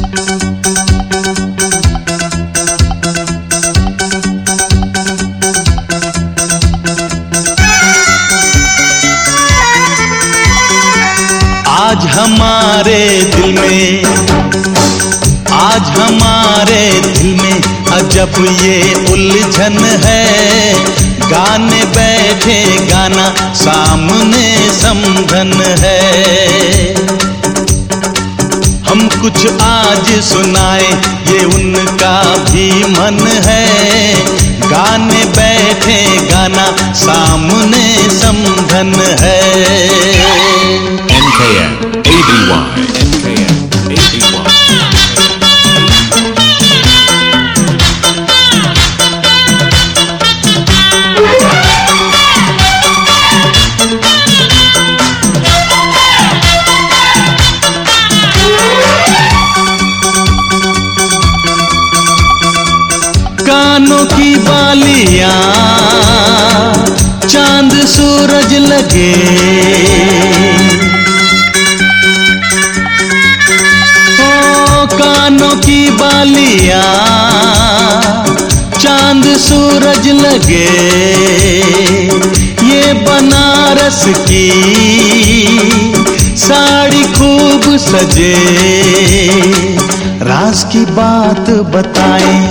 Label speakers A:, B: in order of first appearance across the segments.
A: आज हमारे दिल में अजब ये उलझन है। गाने बैठे गाना सामने समझन है। हम कुछ आज सुनाए ये उनका भी मन है। गाने बैठे गाना सामने समझन है।
B: NKM ABY NKM ABY
A: कानों की बालियां चांद सूरज लगे। ओ कानों की बालियां चांद सूरज लगे। ये बनारस की साड़ी खूब सजे। राज की बात बताएं,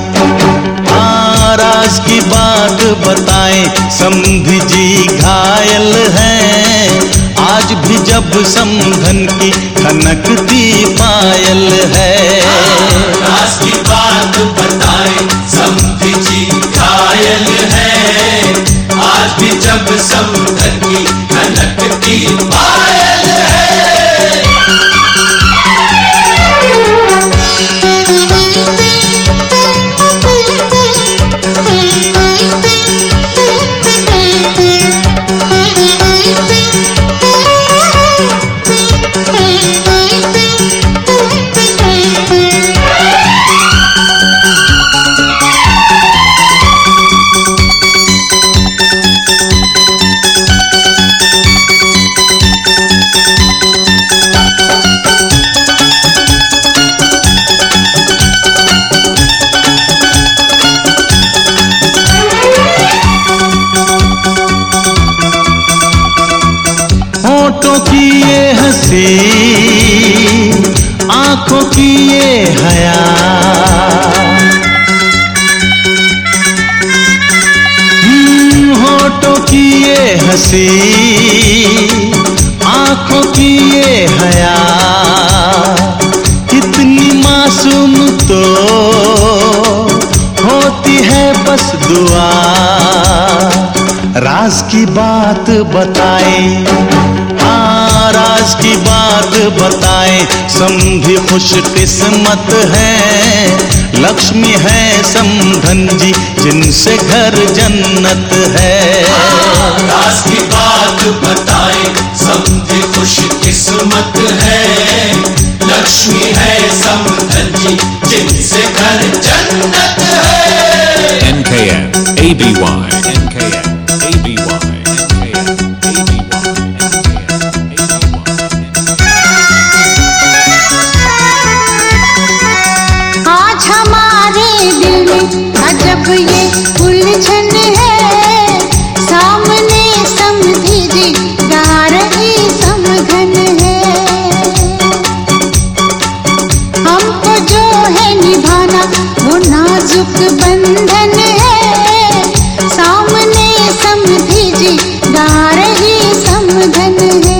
A: राज की बात बताएं। समधी जी घायल हैं आज भी जब समधन की खनकती पायल है।
C: राज की बात बताएं, समधी जी घायल हैं आज भी जब समधन की खनकती पायल है।
A: होठों की ये हंसी, आंखों की ये हया। होठों की ये हंसी, आंखों की ये हया। इतनी मासूम तो होती है बस दुआ। राज की बात बताएं, राज की बात बताएं। समधी खुश किस्मत है। लक्ष्मी है समधन जी जिनसे घर जन्नत है।
C: राज की बात बताएं, समधी खुश किस्मत है। लक्ष्मी है समधन जी जिनसे घर जन्नत है।
B: NKM ABY NKM ABY
D: अजब ये उलझन है। सामने समधी जी गा रही समधन है। हमको जो है निभाना वो नाजुक बंधन है। सामने समधी जी गा रही समधन है।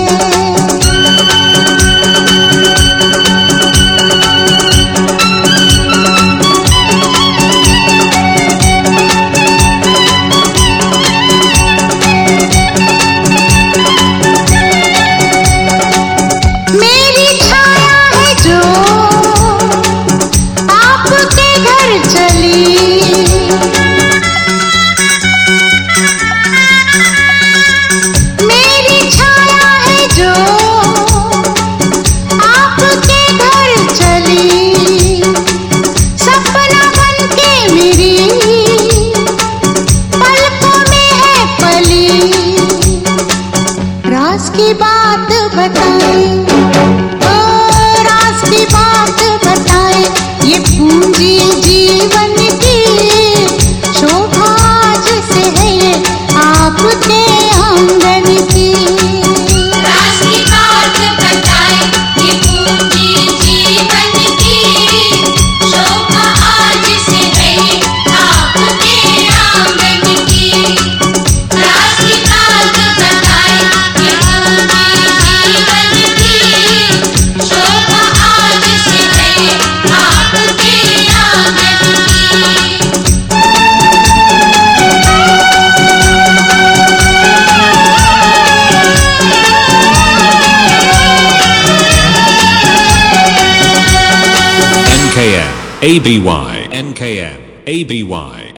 B: ABY NKN ABY